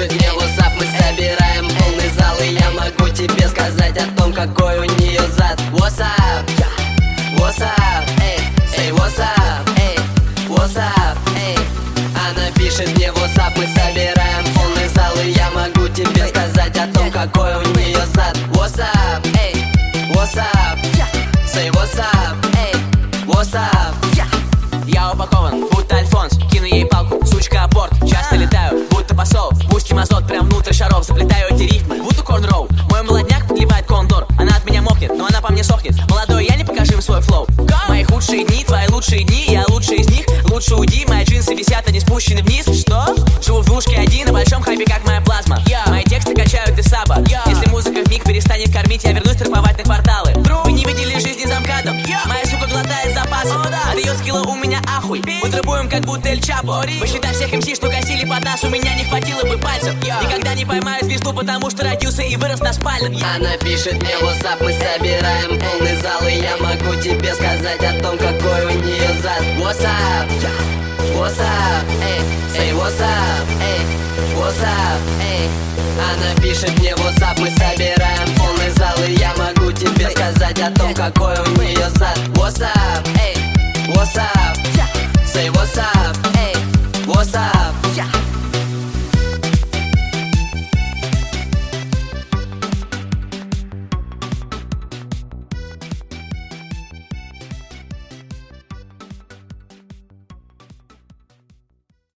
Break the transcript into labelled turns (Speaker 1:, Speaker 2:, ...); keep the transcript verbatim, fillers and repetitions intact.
Speaker 1: пишет мне WhatsApp, мы собираем полный зал, и я могу тебе сказать о том, какой у нее зад. What's up? What's up? Эй, эй, what's up? Эй, what's up? Эй. Она пишет мне WhatsApp, мы собираем полный зал, и я могу тебе сказать о том, какой у нее зад. What's up? Эй, what's up? Say what's up? Эй, what's up?
Speaker 2: Я упакован, будто Альфонс, кину ей палку, сучка аборт. Часто летаю, будто посол, пустим азот прям внутрь шаров. Заплетаю эти рифмы, будто корнроу. Мой молодняк подливает кондор, она от меня мокнет, но она по мне сохнет. Молодой, я не покажи им свой флоу. Мои худшие дни, твои лучшие дни, я лучший из них. Лучше уйди, мои джинсы висят, они спущены вниз. Что? Живу в двушке один, на большом хайпе, как моя плазма. Мои тексты качают из саба. Если музыка вмиг перестанет кормить, я вернусь торговать на кварталы. Вы не видели жизни замкадом, моя сука глотает запасы. От ее скилла у меня ахуй, мы требуем как будто Эль Чапо. Посчитай всех МС, что косили под нас, у меня не хватило бы пальцев. Никогда не поймаю звезду, потому что родился и вырос на спальном.
Speaker 1: Она пишет мне WhatsApp, мы собираем полный зал, и я могу тебе сказать о том, какой у нее зад. What's up? What's up? Эй, say what's up? Эй, what's up? Эй. Она пишет мне WhatsApp, мы собираем полный зал, и я могу тебе сказать о том, какой у нее зад. What's up? Эй, what's up? Say what's up? Эй, what's up?